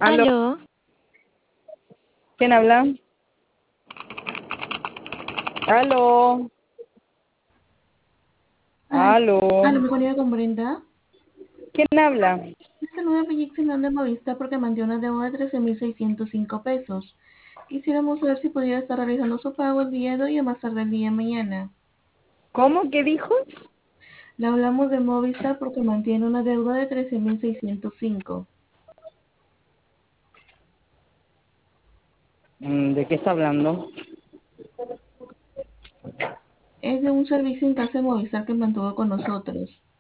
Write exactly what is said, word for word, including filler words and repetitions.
Aló, Aló, ¿quién habla? Aló, Al- aló, a lo mejor iba con Brenda. ¿quién habla? Esta nueva proyección de Movistar porque mantiene una deuda de trece mil seiscientos cinco pesos. Quisiéramos saber si pudiera estar realizando su pago el día de hoy o más tarde el día de mañana. ¿Cómo? ¿Qué dijo? Le hablamos de Movistar porque mantiene una deuda de trece mil seiscientos cinco. Mm, ¿De qué está hablando? Es de un servicio en casa de Movistar que mantuvo con nosotros.